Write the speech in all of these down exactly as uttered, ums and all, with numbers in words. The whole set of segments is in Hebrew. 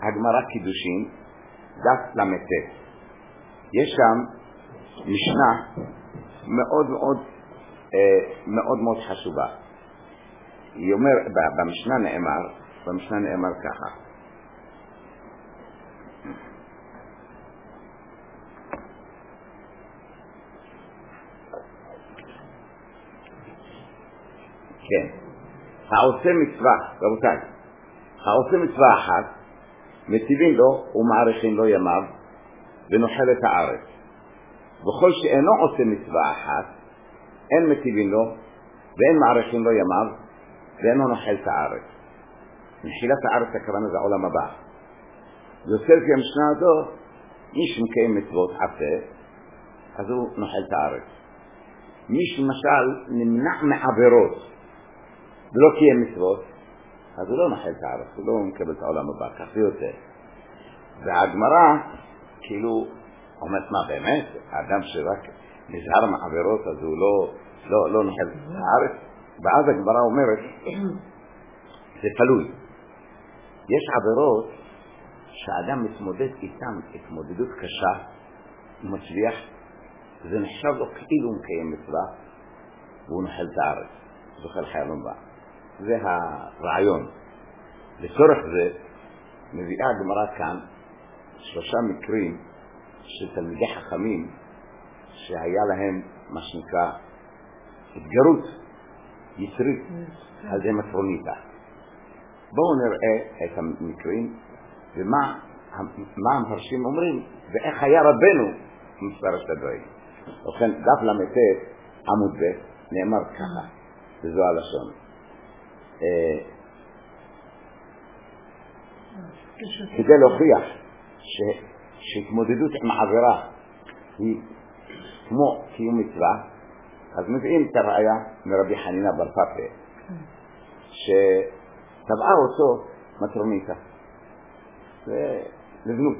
הגמרא קידושין, דף למ"ט. יש שם משנה מאוד מאוד מאוד מאוד חשובה. היא אומר, במשנה נאמר, במשנה נאמר ככה. כן. העושה מצווה, רבותיי, העושה מצווה אחת, מציבים לו ומעריכים לו ימיו ונוחל את הארץ. וכל שאינו עושה מצווה אחת, אין מציבים לו ואין מעריכים לו ימיו ואינו נוחל את הארץ. נחילת הארץ הכוונה זה העולם הבא. יוצא לפי המשנה הזו, מי שמקיים מצוות עשה, אז הוא נוחל את הארץ. מי שמשל נמנע מעבירות ולא קיים מצוות, אז הוא לא נוחל את הארץ, הוא לא מקבל את העולם הבא, כך זה יוצא. והגמרא, כאילו, אומרת מה באמת, האדם שרק נזהר מעבירות, אז הוא לא, לא, לא נוחל את הארץ. ואז הגמרא אומרת, זה תלוי. יש עבירות שהאדם מתמודד איתן, התמודדות קשה, הוא מצליח, זה נחשב לו כאילו הוא מקיים מצווה, והוא נוחל את הארץ, זוכל חי העולם הבא. זה הרעיון. לצורך זה מביאה הגמרא כאן שלושה מקרים של תלמידי חכמים שהיה להם מה שנקרא התגרות יצרית על זה מטרוניתה. בואו נראה את המקרים ומה מה המפרשים אומרים ואיך היה רבנו מפרש את הדברים. ובכן דף למ"ט עמוד ב' נאמר ככה, וזו הלשון. כדי להוכיח שהתמודדות עם עבירה היא כמו קיום מצווה, אז מביאים את הראיה מרבי חנינא בר פפא שטבעה אותו מטרוניתה לזנות.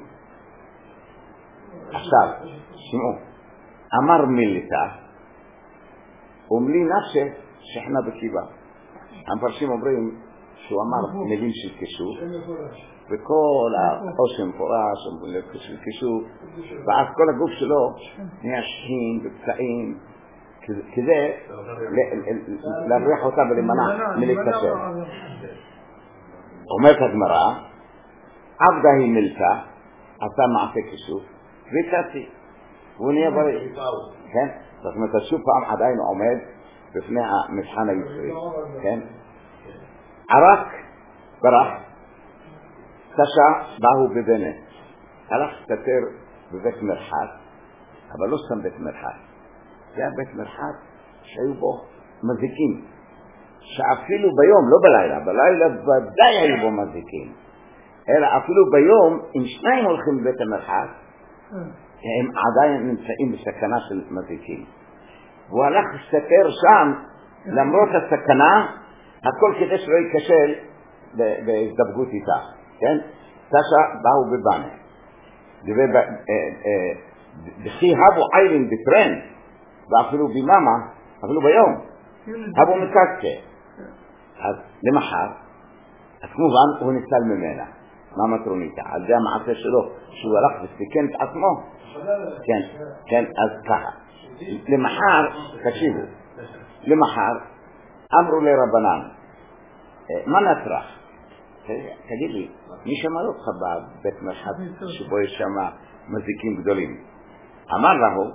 עכשיו שמעו, אמר מילתה ומלי נפשי שכנה בקיבה. המפרשים אומרים שהוא אמר מילים של קישור וכל האושם פורש של קישור, ואז כל הגוף שלו נהיה שחין ופצעים כדי להבריח אותה ולמנע מלהתקשר. אומרת הגמרא, עבדה היא מילתה, עשה מעשה קישור והצעתי והוא נהיה בריא. כן? זאת אומרת, שוב פעם עדיין עומד בפני המבחן היצרי. כן? ערק ברח, תשע באו בבנה, הלך סתר בבית מרחץ, אבל לא סתם בית מרחץ, זה היה בית מרחץ שהיו בו מזיקים, שאפילו ביום, לא בלילה, בלילה ודאי היו בו מזיקים, אלא אפילו ביום, אם שניים הולכים בבית המרחץ, הם עדיין נמצאים בסכנה של מזיקים. והוא הלך סתר שם, למרות הסכנה, הכל כדי שלא ייכשל בהזדבגות איתה. כן? תשע באו בבנה. וכי הבו איילין בטרן, ואפילו במאמה, אפילו ביום, הבו מקצה. אז למחר, אז כמובן הוא ניצל ממנה. מה מטרוניתה? על זה המעשה שלו, שהוא הלך וסיכן את עצמו. כן, כן, אז ככה. למחר, תקשיבו, למחר, אמרו לרבנן, מה נצרך? תגיד לי, מי שמע אותך בבית מרחץ שבו יש שם מזיקים גדולים? אמר לו,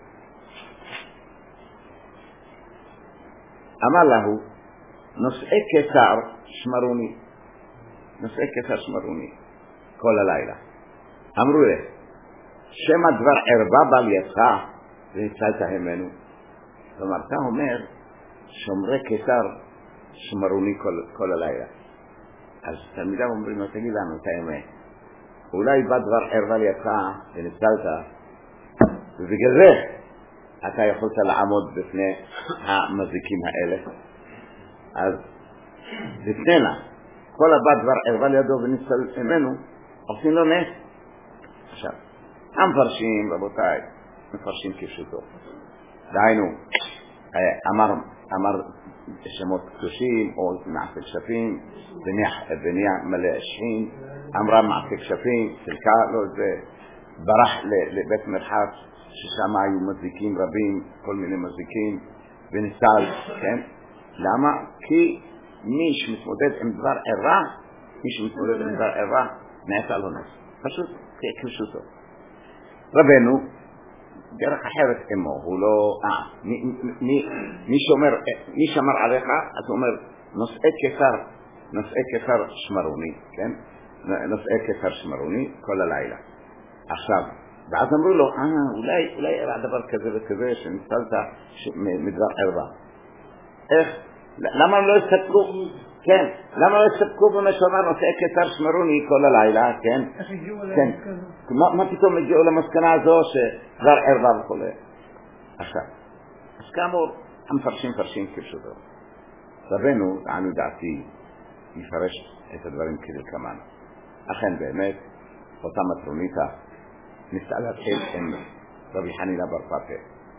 אמר לו, נושאי קיסר שמרוני, נושאי קיסר שמרוני, כל הלילה. אמרו לי, שמה דבר ערבה בל יצא והצלת ממנו. כלומר, אתה אומר, שומרי קיסר שמרוני כל, כל הלילה. אז תלמידיו אומרים לו, תגיד לנו את האמת. אולי בא דבר ערבה יצא וניצלת, ובגלל זה אתה יכולת לעמוד בפני המזיקים האלה. אז לפנינה, כל הבא דבר ערבה לידו וניצל ממנו, עושים לו נס. עכשיו, המפרשים, רבותיי, מפרשים כפשוטו. דהיינו, אמר, אמר שמות קדושים או מעשה כשפים, ונהיה מלא שכין, אמרה מעשה כשפים, חלקה לו זה, ברח לבית מרחץ, ששם היו מזיקים רבים, כל מיני מזיקים, וניסה, כן? למה? כי מי שמתמודד עם דבר ערה, מי שמתמודד עם דבר ערה, נעשה לו נס. פשוט, כפשוטו. רבנו, דרך אחרת אמו, הוא לא, אה, מי, מי, מי שומר, מי שמר עליך, אז הוא אומר, נושאי כפר, נושאי כפר שמרוני, כן? נושאי כפר שמרוני כל הלילה. עכשיו, ואז אמרו לו, אה, אולי, אולי היה דבר כזה וכזה שניצלת מדבר ערווה. איך? למה הם לא הסתפקו? כן, למה לא הסתפקו במה שאומר נושאי כפר שמרוני כל הלילה, כן? איך הגיעו כן. מה, מה פתאום הגיעו למסקנה הזו שדבר ערווה וכו'? עכשיו, אז כאמור, המפרשים פרשים כפשוטו. רבנו, לעניות דעתי, יפרש את הדברים כדלקמן. אכן באמת, אותה מטרוניתה ניסה להתחיל עם רבי חנינא בר פפא.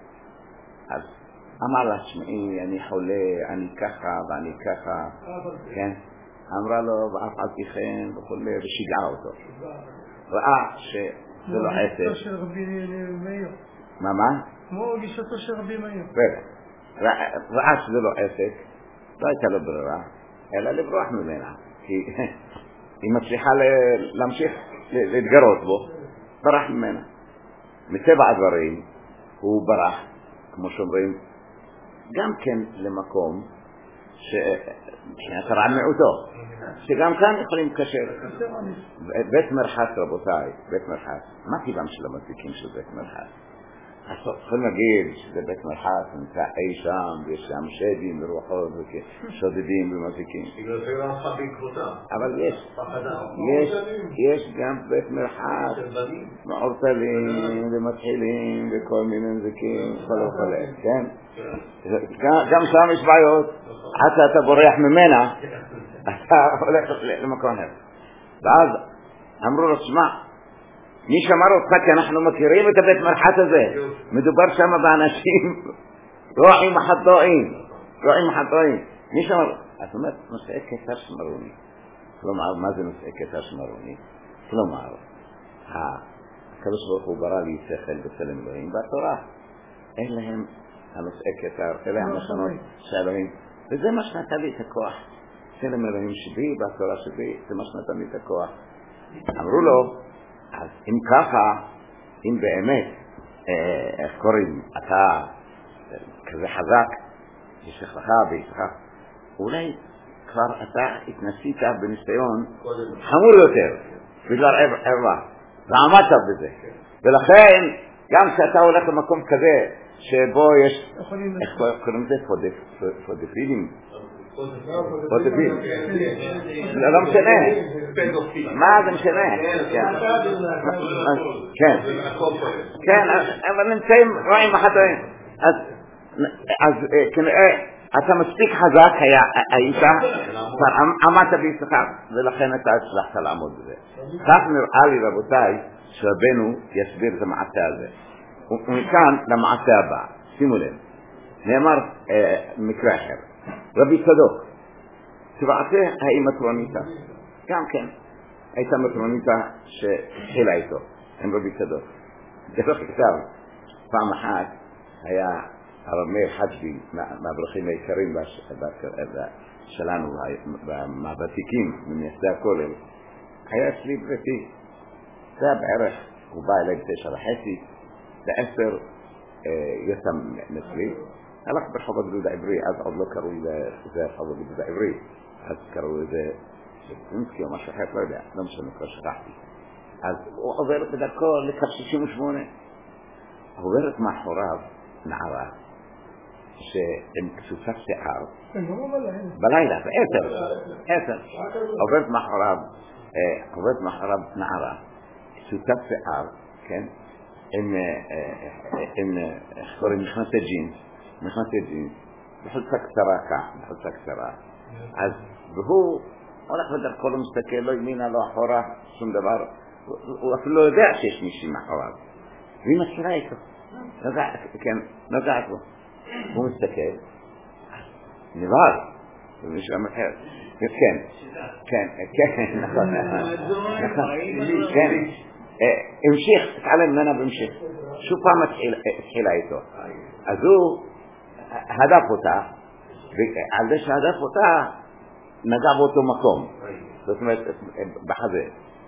אז אמר לה, שמעי, אני חולה, אני ככה ואני ככה, כן? אמרה לו, ואף על פי כן וכו', ושיגעה אותו. ראה שזה לא עסק. כמו גישתו של רבי מאיר. מה, מה? כמו גישתו של רבי מאיר. ראה שזה לא עסק, לא הייתה לו ברירה, אלא לברוח ממנה. כי היא מצליחה להמשיך להתגרות בו, ברח ממנה. מטבע הדברים, הוא ברח, כמו שאומרים, גם כן למקום שאתה רע מיעוטו, שגם כאן יכולים לקשר. בית מרחץ, רבותיי, בית מרחץ, מה טבעם של המזיקים של בית מרחץ? אז יכולים להגיד שזה בית מרחץ, נמצא אי שם, ויש שם שדים ורוחות ושודדים ומזיקים. אבל יש, יש, יש גם בית מרחץ, מעורטלים ומתחילים וכל מיני מזיקים, כל וכו', כן? גם שם יש בעיות, עד שאתה בורח ממנה, אתה הולך למקום אחר. ואז אמרו לו, שמע, מי שמר אותך כי אנחנו מכירים את הבית מרחץ הזה, מדובר שם באנשים רועים מחטואים, רועים מחטואים. מי שמר? זאת אומרת, נושאי כתר שמרוני. כלומר, מה זה נושאי כתר שמרוני? כלומר, הקדוש ברוך הוא ברא לי שכל בצלם אלוהים, והתורה אין להם הנושאי כתר, אלה המשונות של אלוהים, וזה מה שנתן לי את הכוח. צלם אלוהים שבי, והתורה שבי, זה מה שנתן לי את הכוח. אמרו לו, אז אם ככה, אם באמת, איך קוראים, אתה כזה חזק, יש לך ויש לך, אולי כבר אתה התנסית בניסיון חמור יותר, בגלל ערווה, ועמדת בזה. ולכן, גם כשאתה הולך למקום כזה, שבו יש, איך קוראים לזה? פודופילים. פודופילים. לא משנה. מה זה משנה? כן. כן, אבל נמצאים רואים מחטאים. אז כנראה, אתה מספיק חזק היית, עמדת בישך, ולכן אתה הצלחת לעמוד בזה. כך נראה לי, רבותיי, שרבנו יסביר את המעשה הזה. ומכאן למעשה הבא, שימו לב, נאמר מקרה אחר, רבי צדוק, צבעתה היא מטרוניתה, גם כן, הייתה מטרוניתה שהתחילה איתו, עם רבי צדוק. דרך כתב, פעם אחת היה הרב מאיר חג'בי, מהברכים העיקרים שלנו, מהוותיקים, ממייסדי הכולל, היה אצלי בביתי, זה היה בערך, הוא בא אליי בתשע וחצי, בעשר יצא מצלי, הלך ברחוב הגדוד העברי, אז עוד לא קראו לזה רחוב הגדוד העברי, אז קראו לזה שטינסקי או משהו אחר, לא יודע, לא משנה, כבר שכחתי. אז הוא עובר בדרכו לקו שישים ושמונה, עוברת מאחוריו נערה, שעם קצוצת שיער, בלילה, בעשר, עשר, עוברת מאחוריו, עוברת מאחוריו נערה, קצוצת שיער, כן? עם, עם, איך קוראים, מכנסי ג'ינס, מכנסי ג'ינס, בחולצה קצרה כך, בחולצה קצרה. אז, והוא הולך בדרכו, לא מסתכל, לא ימינה, לא אחורה, שום דבר, הוא אפילו לא יודע שיש מישהי מאחוריו. והיא מכירה איתו, נגעת, כן, נגעת בו. הוא מסתכל, נבהל. מישהו אחר. כן, כן, כן, נכון, נכון, כן. המשיך, התעלם ממנה והמשיך. שוב פעם התחילה איתו. אז הוא הדף אותה, ועל זה שהדף אותה, נגע באותו מקום. זאת אומרת, בחזה.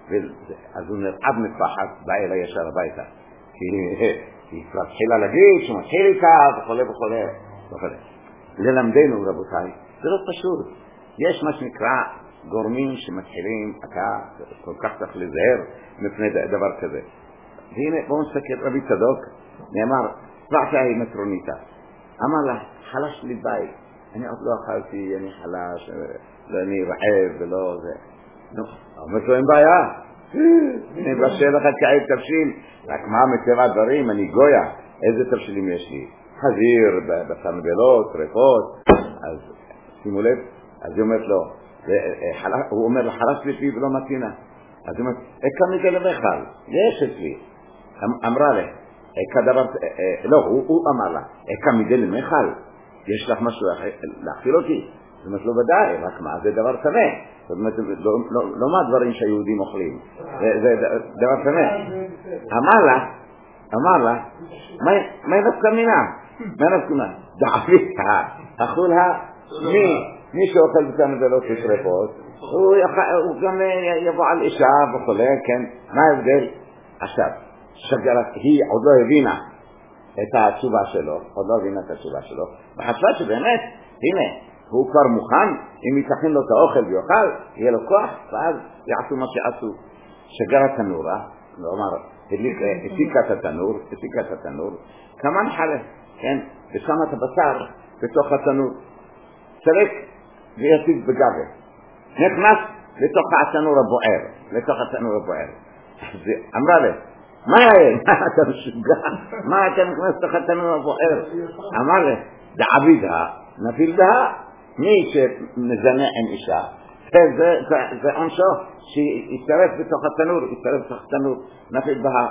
אז הוא נרעב מפחד, בא אליי ישר הביתה. כי היא כבר התחילה להגיד שהוא מתחיל איתה, וכו' וכו'. ללמדנו, רבותיי, זה לא פשוט. יש מה שנקרא גורמים שמתחילים, אתה כל כך צריך לזהר מפני דבר כזה. והנה, בואו נסתכל, רבי צדוק, נאמר, צבעתה היא מטרוניתה. אמר לה, חלש לי בית, אני עוד לא אכלתי, אני חלש, ואני רעב ולא זה. נו, אומרת לו, אין בעיה. אני בשל לך כעת תבשיל, רק מה מטבע הדברים, אני גויה, איזה תבשילים יש לי? חזיר, בסנבלות, רפות, אז שימו לב, אז היא אומרת לו, הוא אומר לה, חלש לי ולא מתינה. אז היא אומרת, אקה מזה לבחל, יש אצלי. אמרה לה, כדבר, לא, הוא אמר לה, אקה מזה למחל, יש לך משהו להאכיל אותי? זאת אומרת, לא ודאי, רק מה, זה דבר טמא. זאת אומרת, לא מה הדברים שהיהודים אוכלים, זה דבר טמא. אמר לה, אמר לה, מה נפקא מינה? מה נפקא מינה? דעביתה, אכול ה... מי שאוכל בסנבלות ושרפות, הוא גם יבוא על אישה וכולי, כן? מה ההבדל? עכשיו, שגרת, היא עוד לא הבינה את התשובה שלו, עוד לא הבינה את התשובה שלו, וחשבה שבאמת, הנה, הוא כבר מוכן, אם יתכן לו את האוכל ויאכל, יהיה לו כוח, ואז יעשו מה שעשו. שגרת תנורה, כלומר, הפיקה את התנור, הפיקה את התנור, כמה נחלה, כן? ושם את הבשר בתוך התנור. צרק ויציג בגבי. נכנס לתוך התנור הבוער, לתוך התנור הבוער. אמרה לי, מה היה? אתה משוגע? מה אתה נכנס לתוך התנור הבוער? אמר לי, דעבידה, נפיל בה, מי שמזנה עם אישה, זה עונשו שיצטרף בתוך התנור, יצטרף בתוך התנור, נפיל בה.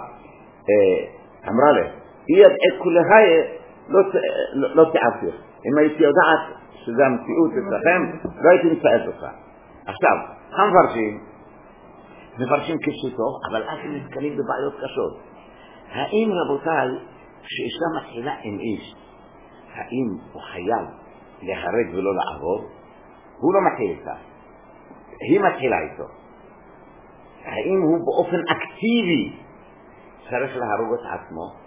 אמרה לי, היא את כולהי לא תעביר. אם הייתי יודעת שזה המציאות אצלכם, לא הייתי מצטער אותך. עכשיו, המפרשים, מפרשים כפשוטו, אבל אז הם נתקלים בבעיות קשות. האם רבותיי, כשאישה מתחילה עם איש, האם הוא חייב להרג ולא לעבור? הוא לא מתחיל איתה. היא מתחילה איתו. האם הוא באופן אקטיבי צריך להרוג את עצמו?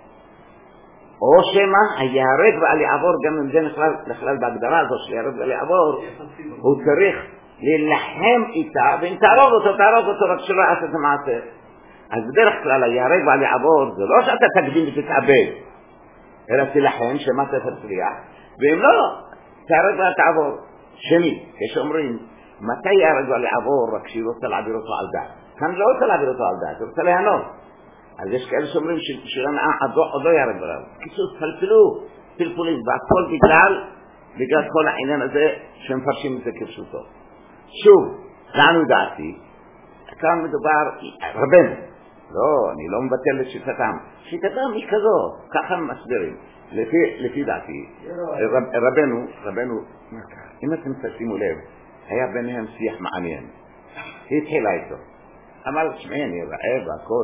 או שמה, היהרג ועל יעבור, גם אם זה נכלל בהגדרה הזו של יהרג ועל יעבור, הוא צריך להילחם איתה, ואם תהרוג אותו, תהרוג אותו, רק שלא יעשה את המעשה. אז בדרך כלל היהרג ועל יעבור, זה לא שאתה תקדים ותתאבד, אלא תילחם שמעת תצליח, ואם לא, תהרג ועל תעבור. שני, כשאומרים, מתי יהרג ועל יעבור, רק שהיא רוצה להעביר אותו על דעת. כאן לא רוצה להעביר אותו על דעת, היא רוצה להיענות. אז יש כאלה שאומרים ששרנאה עוד לא ירד בלב. קיצור, פלפלו, פלפולים, והכל בגלל, בגלל כל העניין הזה שמפרשים את זה כפשוטו. שוב, לנו דעתי, כאן מדובר, רבנו, לא, אני לא מבטל את שיטתם, שיטתם היא כזו, ככה הם מסבירים. לפי, לפי דעתי, רבנו, רבנו, אם אתם תשימו לב, היה ביניהם שיח מעניין. היא התחילה איתו. אמר, שמעי, אני רעב והכל.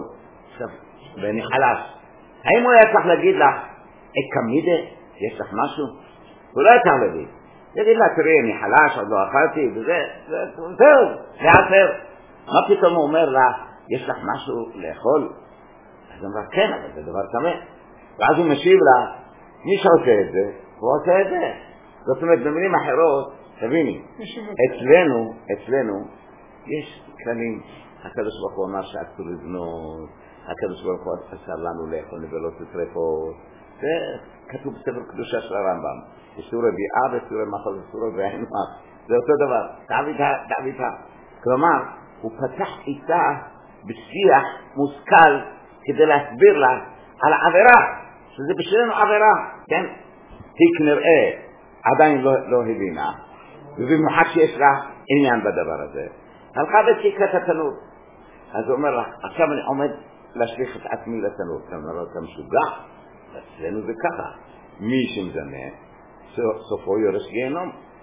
ואני חלש. האם הוא היה צריך להגיד לך, את כמידה, יש לך משהו? הוא לא היה צריך להגיד. יגיד לה, תראי, אני חלש, עוד לא אכלתי, וזה, זהו, להעשר. מה פתאום הוא אומר לה, יש לך משהו לאכול? אז הוא אומר, כן, אבל זה דבר טמא. ואז הוא משיב לה, מי שעושה את זה, הוא עושה את זה. זאת אומרת, במילים אחרות, תביני, אצלנו, אצלנו, יש כללים. הקדוש ברוך הוא אמר שאסור לבנות, הקדוש ברוך הוא אסר לנו לאכול נבלות וטרפות. זה כתוב בספר קדושה של הרמב"ם. איסור רביעה ואיסור מחל ואיסור רביעין. זה אותו דבר. תעביתה, תעביתה. כלומר, הוא פתח איתה בשיח מושכל כדי להסביר לה על העבירה, שזה בשבילנו עבירה, כן? היא כנראה עדיין לא, לא הבינה, ובמיוחד שיש לה עניין בדבר הזה. הלכה ותיקה את התנור. אז הוא אומר לך, עכשיו אני עומד להשליך את עצמי לתנור. אתה אומר לו, אתה משוגע? אצלנו זה ככה. מי שמזנה, סופו יורש גיהנום.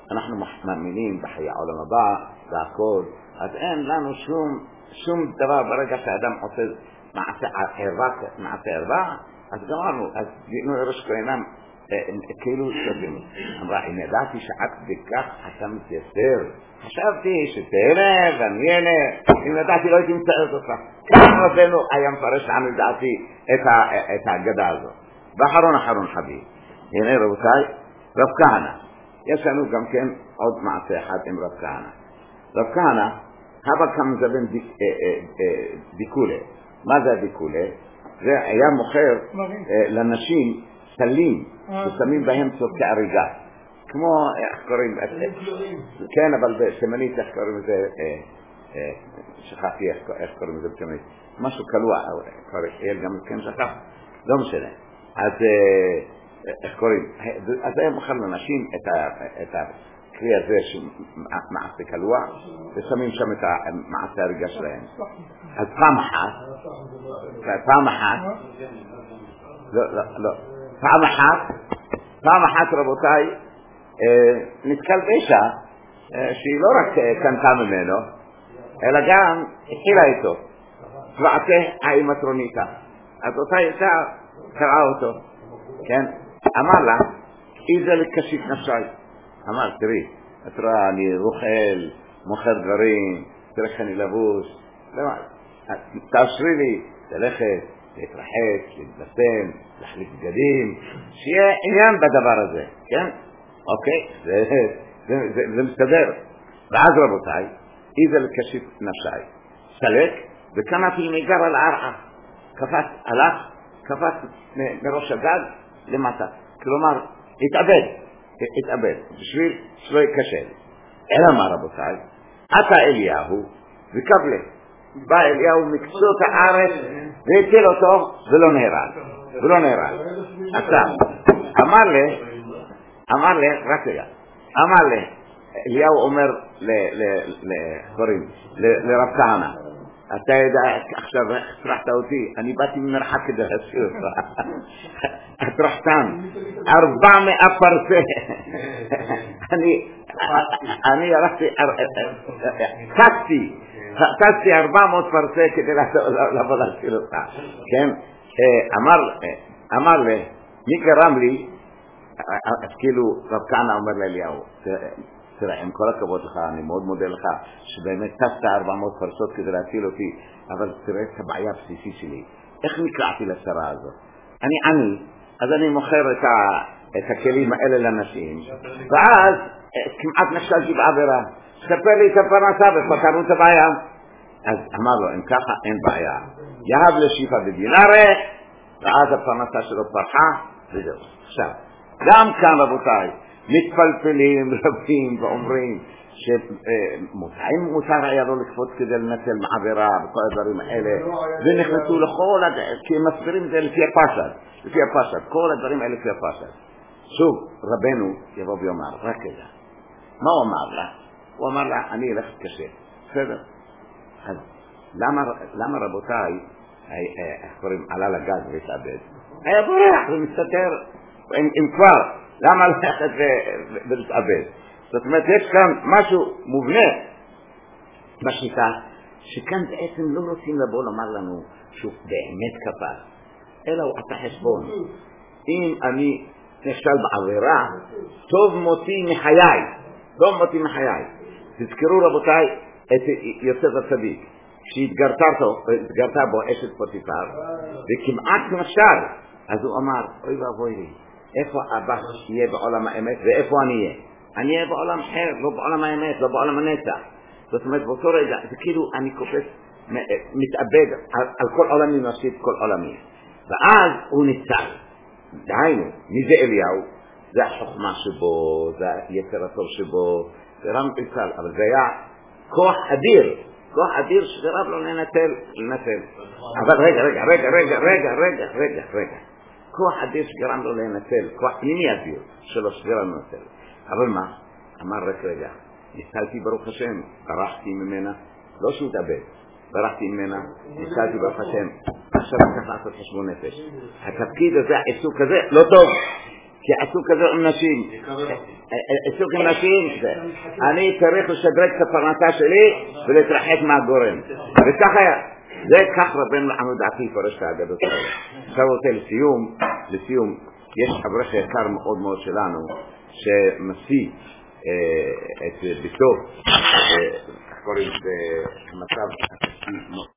אנחנו מאמינים בחיי העולם הבא והכל, אז אין לנו שום שום דבר. ברגע שהאדם עושה מעשה ערווה, מעשה ערווה, אז גמרנו, אז דינו ראש כהנם כאילו שווים. אמרה, אם ידעתי שעד בכך אתה מתייסר, חשבתי שתהנה ואני אהנה, אם ידעתי לא הייתי מצטערת אותך. כאן רבנו היה מפרש לנו לדעתי את ההגדה הזאת. ואחרון אחרון חביב, הנה רבותיי, רב כהנא, יש לנו גם כן עוד מעשה אחד עם רב כהנא. רב כהנא, הבה כמזבן דיקולה. מה זה הדיקולה? זה היה מוכר לנשים סלים ששמים בהם צור כאריגה, כמו, איך קוראים? כן, אבל בתימנית איך קוראים לזה? שכחתי איך קוראים לזה בתימנית, משהו קלוע, אל גם כן שכח, לא משנה. אז איך קוראים? אז היה מוכר לנשים את הכלי הזה שמעשה קלוע, ושמים שם את מעשה הריגה שלהם. אז פעם אחת, פעם אחת, לא, לא, לא, פעם אחת, פעם אחת רבותיי, נתקל באישה שהיא לא רק קנתה ממנו, אלא גם התחילה איתו. צבעתה האימטרוניתה. אז אותה אישה קראה אותו, כן? אמר לה, איזה לקשית נפשי. אמר, תראי, את רואה, אני רוכל, מוכר דברים, תראה איך אני לבוש, תאשרי לי, ללכת, להתרחץ, להתבשם, להחליף בגדים, שיהיה עניין בדבר הזה, כן? אוקיי, זה, זה, זה, זה מסתדר. ואז רבותיי, איזה לקשית נפשי. סלק, וקמתי מגר על הערעה. קפץ, הלך, קפץ מראש הגג למטה. כלומר, התאבד, התאבד, בשביל שלא יקשל. אלא מה רבותיי? עתה אליהו וקבלה. בא אליהו מקצות הארץ והציל אותו ולא נהרג. ולא נהרג. עכשיו, אמר לי, אמר לי, רק רגע, אמר לי, אליהו אומר לרב כהנא, אתה יודע, עכשיו הפרחת אותי, אני באתי ממרחק כדי להשאיר אותך. את רחתן, ארבע מאה פרסה. אני הלכתי, טסתי, טסתי ארבע מאות פרסה כדי לבוא להשאיר אותך. כן? אמר לי, מי גרם לי, אז כאילו רב כהנא אומר לאליהו, תראה, עם כל הכבוד לך, אני מאוד מודה לך, שבאמת טסת ארבע מאות פרסות כדי להציל אותי, אבל תראה את הבעיה הבסיסית שלי. איך נקרעתי לצרה הזאת? אני עני, אז אני מוכר את, ה, את הכלים האלה לנשים, ואז כמעט נכשלתי בעבירה. ספר לי את הפרנסה ופתרנו את הבעיה. אז אמר לו, אם ככה אין בעיה. יהב לשיפה בדינארה, ואז הפרנסה שלו פרחה, וזהו. עכשיו, גם כאן רבותיי, מתפלפלים רבים ואומרים שמותרים מותר היה לו לקפוץ כדי לנצל מעבירה וכל הדברים האלה, ונכנסו לכל הדברים, כי הם מסבירים את זה לפי הפשט, לפי הפשט, כל הדברים האלה לפי הפשט. שוב, רבנו יבוא ויאמר, רק כזה. מה הוא אמר לה? הוא אמר לה, אני אלך קשה. בסדר. אז למה, למה רבותיי, איך קוראים, עלה לגז והתאבד? היה בורח ומסתתר, אם כבר, למה ללכת ולהתאבד? זאת אומרת, יש כאן משהו מובנה בשיטה, שכאן בעצם לא רוצים לבוא לומר לנו שהוא באמת כפר, אלא הוא עשה חשבון. אם אני נכשל בעבירה, טוב מותי מחיי, טוב מותי מחיי. תזכרו רבותיי את יוסף הצדיק, כשהתגרתה בו אשת פוטיפר, וכמעט נכשל, אז הוא אמר, אוי ואבוי לי, איפה אבא יהיה בעולם האמת ואיפה אני אהיה? אני אהיה בעולם אחר, לא בעולם האמת, לא בעולם הנצח. זאת אומרת, באותו רגע, זה כאילו אני קופץ, מתאבד על, על כל עולמי, מפסיד כל עולמי. ואז הוא ניצל. דהיינו, מי זה אליהו? זה החוכמה שבו, זה היצר הטוב שבו, זה רם ניצל, אבל זה היה כוח אדיר, כוח אדיר שגרב לו לנצל, לנצל. אבל רגע, רגע, רגע, רגע, רגע, רגע, רגע, רגע. כוח אדיר שגרם לו לנצל, כוח פנימי אדיר שלו שגרם לו לנצל. אבל מה? אמר רק רגע, ניצלתי ברוך השם, ברחתי ממנה, לא שהוא תאבד, ברחתי ממנה, ניצלתי ברוך השם, עכשיו צריך לעשות חשבון נפש. התפקיד הזה, העיסוק הזה, לא טוב, כי עשו כזה עם נשים, עשו עם נשים, אני צריך לשדרג את הפרנסה שלי ולהתרחק מהגורם, וככה זה כך רבנו לעניות דעתי פורש את האגדות האלה. עכשיו רוצה לסיום, לסיום, יש אברך יקר מאוד מאוד שלנו שמשיא את ביתו, קוראים במצב